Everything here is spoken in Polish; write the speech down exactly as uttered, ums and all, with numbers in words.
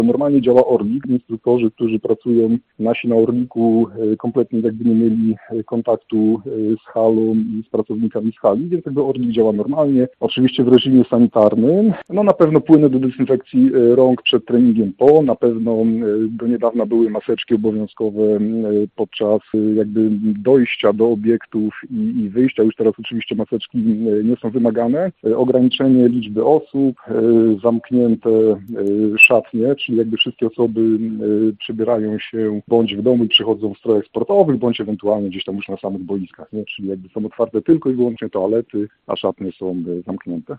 Normalnie działa Orlik, instruktorzy, którzy pracują nasi na Orliku kompletnie jakby nie mieli kontaktu z halą i z pracownikami z hali, więc jakby Orlik działa normalnie. Oczywiście w reżimie sanitarnym. No na pewno płyny do dezynfekcji rąk przed treningiem po, na pewno do niedawna były maseczki obowiązkowe podczas jakby dojścia do obiektów i, i wyjścia. Już teraz oczywiście maseczki nie są wymagane. Ograniczenie liczby osób, zamknięte szatnie, czyli jakby wszystkie osoby przebierają się bądź w domu i przychodzą w strojach sportowych, bądź ewentualnie gdzieś tam już na samych boiskach, nie? Czyli jakby są otwarte tylko i wyłącznie toalety, a szatnie są zamknięte.